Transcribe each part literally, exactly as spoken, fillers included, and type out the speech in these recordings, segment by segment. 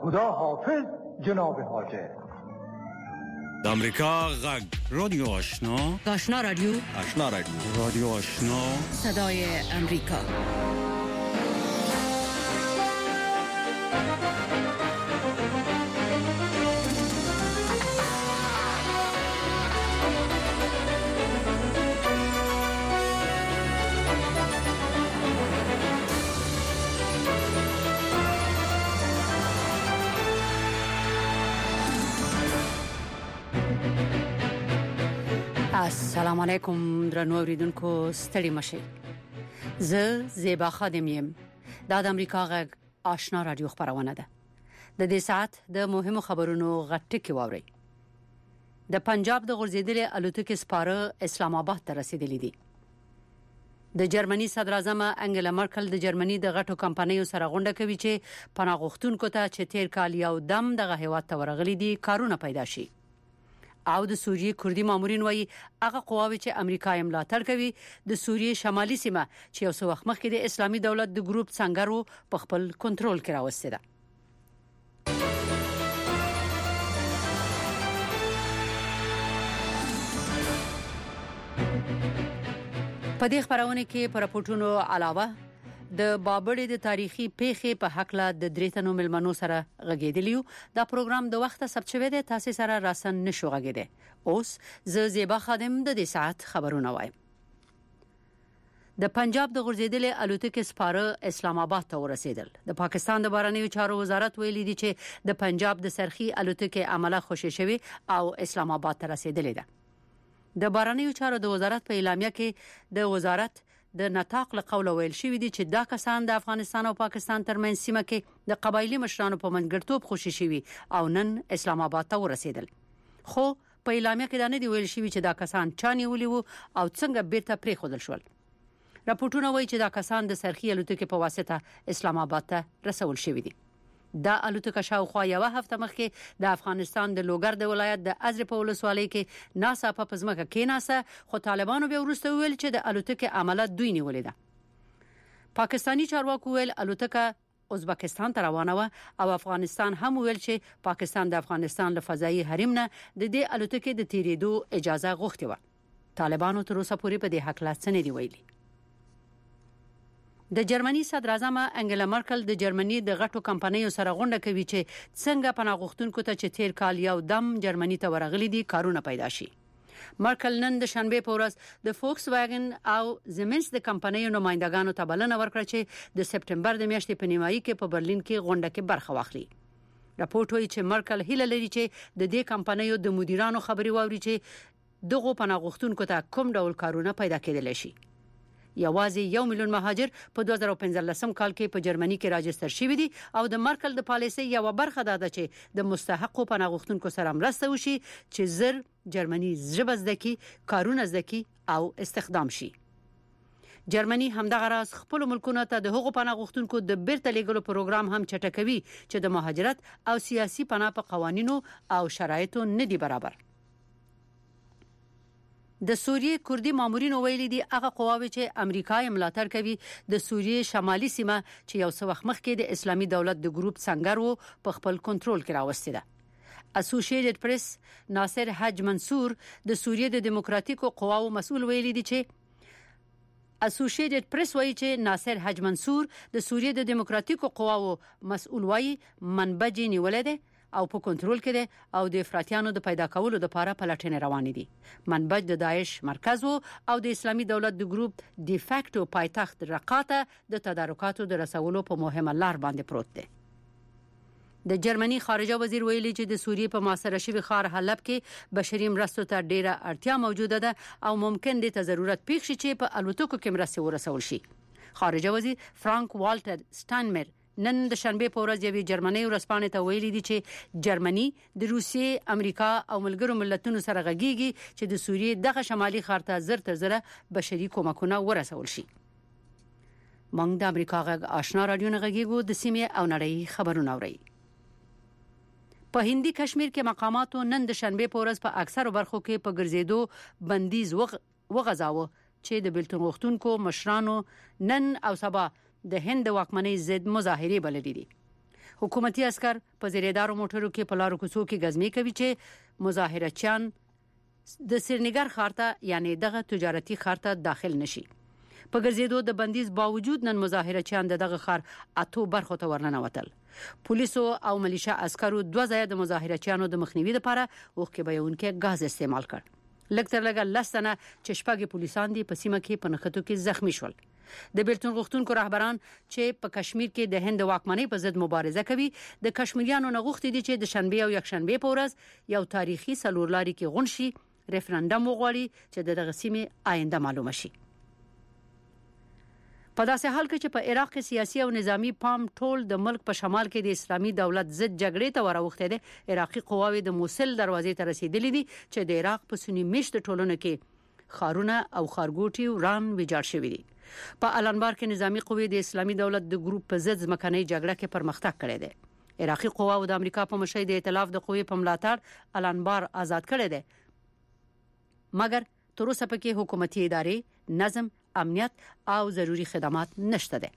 خدا حافظ جناب حاجه. د امریکا غږ رادیو آشنا آشنا رادیو آشنا رادیو رادیو آشنا صدای امریکا. السلام علیکم درنو اوریدونکو، ستړي مشئ. زه زیبا خادم یم. دا د امریکا غږ آشنا رادیو خبرونه ده. د دې ساعت د مهمو خبرونو غټکی واوري. د پنجاب د غورځیدلې الوتکې سپاره اسلام آباد ته رسیدلې دي. د جرمني صدر اعظم انګلا مرکل د جرمني د غټو کمپنیو سره غونډه کوي چې پناه غوښتونکو ته چې تیر کال یو دم دغه هیواد ته ورغلي دي کارونه پیدا شي. او د سوریې کوردي مامورین وایي هغه قواوې چې امریکا یې ملاتړ کوي د سوریې شمالي سیمه چې یو څو وخت مخکې د اسلامي دولت د ګروپ څنګهرو په خپل کنټرول کې راوستي ده. په دې خبرونه کې پر راپورټونو علاوه د بابړې د تاریخي پیښې په حق لا د دریتنو ملمنو سره غږیدلیو. دا پروګرام د وخت ثبت شوی دی، تاسو سره راسن نشو غږیده. اوس زه زیبا خادم د دې ساعت خبرونه وایم. د پنجاب د غورځیدلې الوتکې سپاره اسلام آباد ته ورسېدل. د پاکستان د بهرنیو چارو وزارت ویلي دی چې د پنجاب د سرخي الوتکې عمله خوشی شوی او اسلام آباد ته رسیدلې ده. د بهرنیو چارو د وزارت په اعلامیه کې د وزارت د نطاق له قوله ویل شوی دی چې دا کسان د افغانستان او پاکستان ترمنځ سیمه کې د قبایلی مشرانو په منځګړیتوب خوشی شوی او نن اسلام آباد ته ورسېدل. خو په اعلامیه کې دا نه دی ویل شوی چې دا کسان چا نیولي وو او څنګه بیرته پریښودل شول. راپورټونه وایي چې دا کسان د سرخي الوتکې په واسطه اسلام آباد ته رسول شوی دي. دا الوتکه شاوخوا یو هفته مخکې د افغانستان د لوګر د ولایت د ازر په ولسوالۍ کې ناسا په پزماکه کې ناسا خو طالبانو به ورسته ویل چې د الوتکې عمله دوی نیولې ده. پاکستانی چارواکو ویل الوتکه ازبکستان ته روانه و او افغانستان هم ویل چې پاکستان د افغانستان له فضایي حریم نه د دې الوتکې د تیریدو اجازه غوښتې و. طالبانو تر اوسه پورې په دې حق لا څه نه دی ویلي. د جرمني صدر اعظم انګلا مرکل د جرمني د غټو کمپنیو سره غونډه کوي چې څنګه پناه غوښتونکو ته چې تیر کال یو دم جرمني ته ورغلي دي کارونه پیدا شي. مرکل نن د شنبه په ورځ د فوکس واګن او زمنس د کمپنیو نمائندګانو ته بلنه ورکړه چې د سپټمبر د میاشتې په نیمایي کې په برلین کې غونډه کې برخه واخلي. راپورټ وایي چې مرکل هیله لري چې د دې کمپنیو د مدیرانو خبري واوري چې دغه پناه غوښتونکو ته کوم ډول کارونه پیدا کېدل شي. یوازې یو میلیون مهاجر په دوه زره پنځلسم کال کې په جرمني کې راجستر شوي دي او د مرکل د پالیسۍ یو برخه ده چې د مستحقو پناه غوښتونکو سره مرسته وشي چې زر جرمني ژبه زده کړي، کارونه زده کړي او استخدام شي. جرمني همدغه راز خپل ملکونو ته د حقوق پناه غوښتونکو د بیرته لیږلو پروګرام هم چټکوي چې د مهاجرت او سیاسي پناه په قوانینو او شرایطو نه دي برابر. د سوریې کوردي مامورین ویلي دي هغه قواوې چې امریکا یې ملاتړ کوي د سوریې شمالي سیمه چې یو څو وخت مخکې د اسلامي دولت د ګروپ څنګهرو په خپل کنټرول کې راوستي ده. اسوسییټډ پریس ناصر حج منصور د سوریې د دیموکراتیکو قواو مسؤل ویلي دي چې اسوسییټډ پریس وایي چې ناصر حج منصور د سوریې د دیموکراتیکو قواو مسؤل وایي منبع نیولې ده او په کنټرول کې ده او د افراطیانو د پیدا کولو لپاره پلټنې روانې دي. منبع د داعش مرکز او د اسلامي دولت د ګروپ ډی فاکټو پایتخت رقاته د تدارکاتو د رسولو په مهمه لار باندې پروت دی. د جرمني خارجه وزیر ویلي چې د سوریې په محاصره شوی ښار حلب کې بشري مرستو ته ډیره اړتیا موجوده ده او ممکن دي ته ضرورت پیښ شي چې په الوتکو کې مرستې ورسول شي. خارجه وزیر فرانک والټر سټاینمر نن د شنبه په ورځ یوې جرمني ورسپانې ته ویلي دي چې جرمني د روسیې، امریکا او ملګرو ملتونو سره غږیږي چې د سوریې دغه شمالي ښار ته زر تر زر بشري کومکونه ورسول شي. موږ د امریکا غږ آشنا رادیو نه غږیږو، د سیمې او نړۍ خبرونه اورئ. په هندي کشمیر کې مقاماتو نن د شنبه په ورځ په اکثر برخو کې په ګرځېدو بندیز وغځاوه چې د بیلتون غوښتونکو مشرانو نن او سبا د هند واکمنۍ ضد مظاهرې بللې دي. حکومتي عسكر په زیریدارو موټرو کې په لارو کوڅو کې غزمي کوي چې مظاهرچیان د سرینګر ښار ته یعنی دغه تجارتي ښار ته داخل نشي. په ګرځېدو د بندیز باوجود نن مظاهرچیان دغه ښار اتو برخو ته ورننوتل. پولیسو او ملیشا عسکرو دوه ځای د مظاهرچیانو د مخنیوي لپاره اوخکې بهونکې غاز استعمال کړ. لکتر لګا لسنه چې شپږ پولیسان دي په سیمه کې په نښتو کې زخمی شول. د بیلتون غوښتونکو رهبران چې په کشمیر کې د هند واکمنۍ په ضد مبارزه کوي د کشمیریانو نه غوښتي دي چې د شنبه او یکشنبه په ورځ یو تاریخي سلورلاري کې غونشي ریفرندوم وغواړي چې دغه سیمه آینده معلومه شي. په داسې حال کې چې په عراق کې سیاسي او نظامی پام ټول د ملک په شمال کې د اسلامي دولت ضد جګړې ته وراوښته دي. عراقي قواوې د موصل دروازې ته رسیدلې دي چې د عراق په سنی میشت ټولنو کې خارونه او خارګوټي وران ویجاړ شوي دي. په الانبار کې نظامی قوې د اسلامي دولت د ګروپ په ضد ځمکنۍ جګړه کې پرمختګ کړی دی. عراقي قواو د امریکا په مشرۍ د ائتلاف د قوې په ملاتړ الانبار آزاد کړی دی، مګر تر اوسه پکې حکومتي ادارې، نظم، امنیت او ضروری خدمات نشته ده.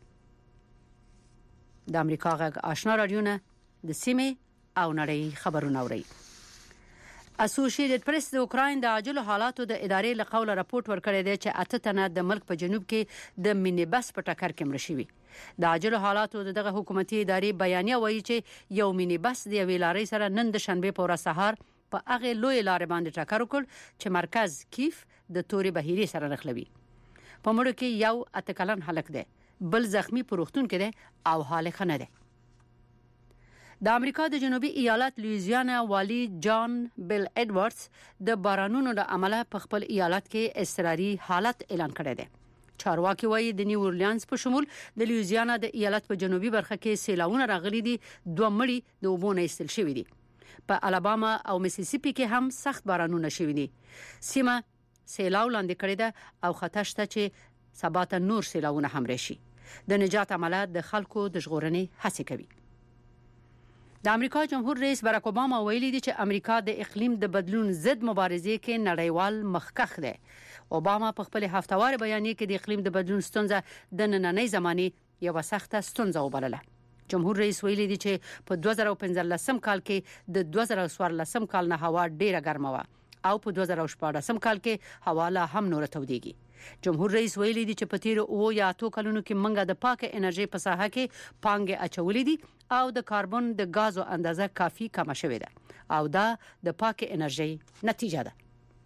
د امریکا غږ آشنا رادیو نه د سیمې او نړۍ خبرونه اوري. اسوسییټډ پریس د اوکراین د عاجل حالاتو د ادارې له قوله راپورټ ورکړی دی چې اته تنه د ملک په جنوب کې د مینی بس په ټکر کې مړ شوي. د عاجل حالاتو دغه حکومتي ادارې بیانیه وایي چې یو مینی بس د یوې لارې سره نن د شنبه په ورځ سهار په هغه لوی لارې باندې ټکر وکړ چې مرکز کیف د تورې بهيري سره نښلوي. په مړو کې یو اته کلن هلک دی، بل زخمی په روغتون کې دی او حال ښه نه دی. د امریکا د جنوبي ایالت لویزیانا والی جان بیل ایډورډز د بارانونو له امله په خپل ایالت کې اضطراري حالت اعلان کړی دی. چارواکي وایي د نیو اورلینز په شمول د لویزیانا د ایالت په جنوبي برخه کې سیلاوونه راغلي دي، دوه مړي د اوبو نه ایستل شوي دي. په الاباما او میسیسیپي کې هم سخت بارانونه شوي دي. سیمه سیلاو لاندې کړی ده او خطر شته چې سبا ته نور سیلاوونه هم راشي. د نجات عملیات د خلکو د ژغورنې هڅې کوي. د امریکا جمهور رئیس باراک اوباما ویلي دی چې امریکا د اقلیم د بدلون ضد مبارزې کې نړیوال مخکښ دی. اوباما په خپل هفتوار بیانیه کې د اقلیم د بدلون ستونزه د نننۍ زمانې یو سخته ستونزه وبلله. جمهور رئیس ویلي دی چې په دوه زره پنځلسم کال کې د دوه زره څوارلسم کال نه هوا ډیره ګرمه وه او په دوه زره شپاړسم کال کې هوا لا هم نور تودېږي. جمهور رئیس ویلي دی چې په تیر او یا اتو کلونو کې منګه د پاکه انرژي په ساحه کې پانګې اچولې دي او د کاربن د غازو اندازه کافي کم شوې ده او دا د پاکه انرژي نتیجه ده.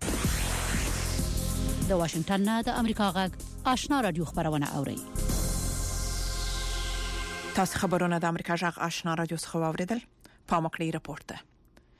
د واشنگټن نه د امریکا غږ آشنا رادیو خبرونه اوري. تاسو خبرونه د امریکا غږ آشنا رادیو څخه واوریدل. پامکړی راپورټ ده.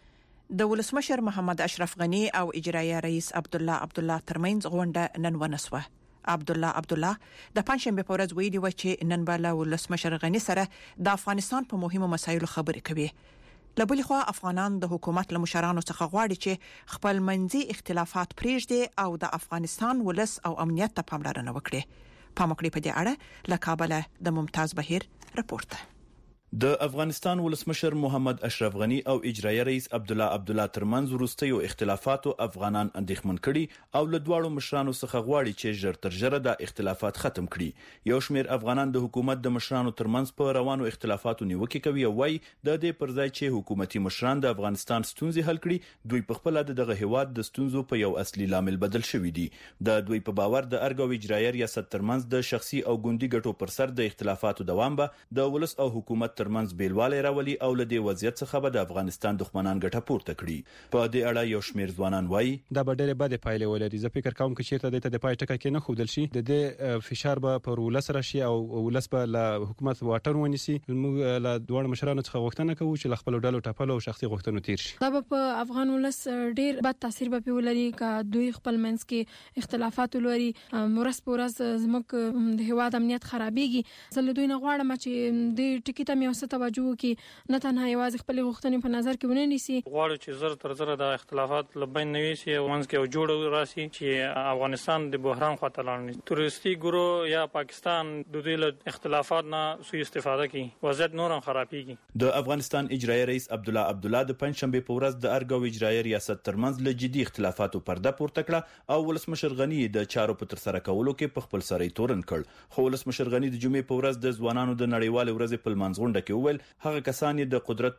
د ولسمشر محمد اشرف غنی او اجرایي رئیس عبد الله عبد الله ترمنځ غونډه نن ونسوه. عبد الله عبد الله د پنځشنبه په ورځ ویلي و چې نن به له ولسمشر غنی سره د افغانستان په مهمو مسایلو خبرې کوي. لبلې خو افغانان د حکومت له مشرانو څخه غواړي چې خپل منځي اختلافات پریږدي او د افغانستان ولس او امنیت ته پاملرنه وکړي. پامکړی په دې اړه له کابل د ممتاز بهیر راپورټ. د افغانستان ولسمشر محمد اشرف غنی او اجرایي رئیس عبد الله عبد الله ترمنځ وروستیو اختلافاتو افغانان اندېښمن کړي او له دواړو مشرانو څخه غواړي چې ژر تر ژره د اختلافات ختم کړي. یو شمېر افغانان د حکومت د مشرانو ترمنځ په روانو اختلافاتو نیوکه کوي او وايي د دې پر ځای چې حکومتي مشران د افغانستان ستونزې حل کړي، دوی په خپل دغه هیواد د ستونزو په یو اصلي لامل بدل شوی دي. د دوی په باور د ارګ او اجرایي ریاست ترمنځ د شخصي او ګوندي ګټو پر سر د اختلافاتو دوام به د ولس او حکومت ترمنځ بیلواله راولي او له دې وضعیت څخه به د افغانستان دښمنان ګټه پورته کړي. په دې اړه یو شمېر ځوانان وایي دا به ډېرې بدې پایلې ولري. زه فکر کوم چې چیرته د پای ټکه کې نه خودل شي د دې فشار به پر ولس راشي او ولس به له حکومت واټن ونیسي. موږ له دوه مشرانو څخه غوښتنه کوو چې له خپل ډلو ټاپلو او شخصي غوښتنو تیر شي. دا په افغان ولس ډېر بد تاثیر به ولري که دوی خپل منځ کې اختلافات ولري. مرس پورز زموږ د هواد امنیت خرابېږي. زه له دوی نه غواړم چې د ټکی ته مې وسه توجه وکړي، نه تنها یوازې خپل غوښتنې په نظر کې ونه نیسي. غواړو چې زر تر زر د اختلافات لبین نوي سي او منځ کې یو جوړ راسي چې افغانستان د بحران خواته لاړ نه. تورستي ګروه یا پاکستان د دې له اختلافات نه سوء استفاده کوي، وضعیت نور هم خرابېږي. د افغانستان اجرایي رئیس عبد الله عبد الله د پنځشنبه په ورځ د ارګ او اجرایي ریاست ترمنځ له جدي اختلافاتو پرده پورته کړه او ولسمشر غنی د چارو په تر سره کولو کې په خپل سره تورن کړ. خو ولسمشر غنی د جمعې په ورځ د ځوانانو د نړیوال ورځې په لمانځغونډه کې وویل هغه کسان د قدرت